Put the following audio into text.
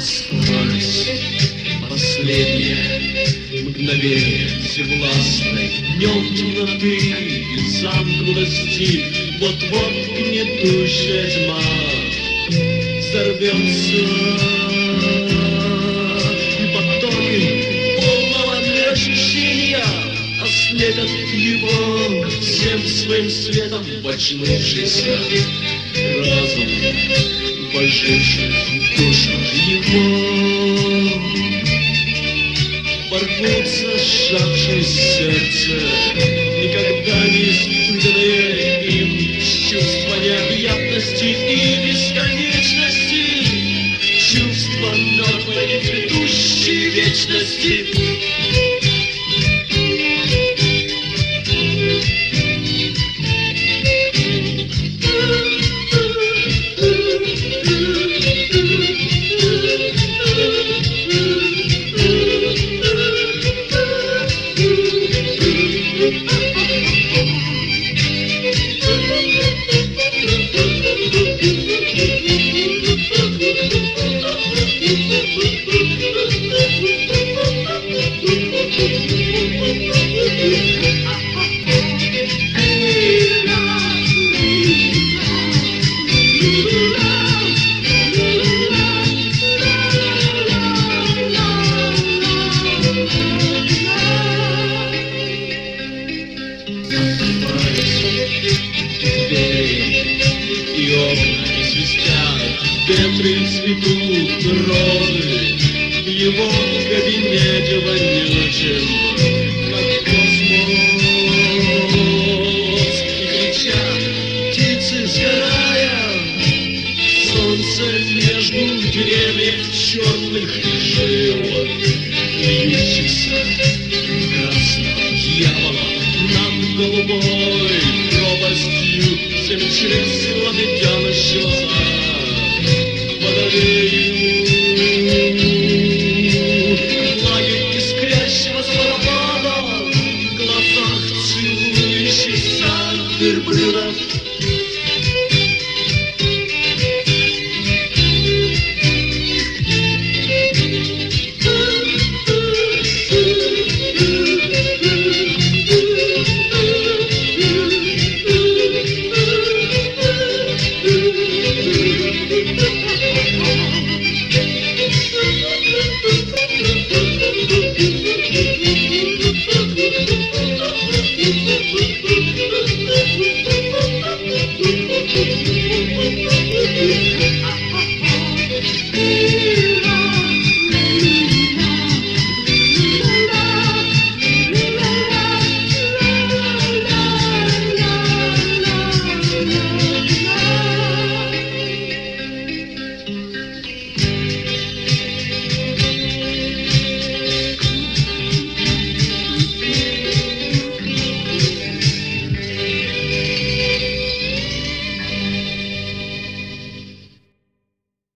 Оставались последние мгновения всевластной днем темноты и замкнутости. Вот-вот гнетущая тьма взорвется, и потоки полного ощущения ослепят его всем своим светом в очнувшийся разум, поживший в душу его. Порвутся сжавшие сердце, никогда не испытанные им чувства необъятности и бесконечности, чувства новой и цветущей вечности. Ветры цветут розы в его кабинете вонючем, как космос. И кричат птицы, сгорая, солнце между деревьев черных жил, льющихся красным дьяволом над голубой пропастью, всем чресла тянущего. Водолей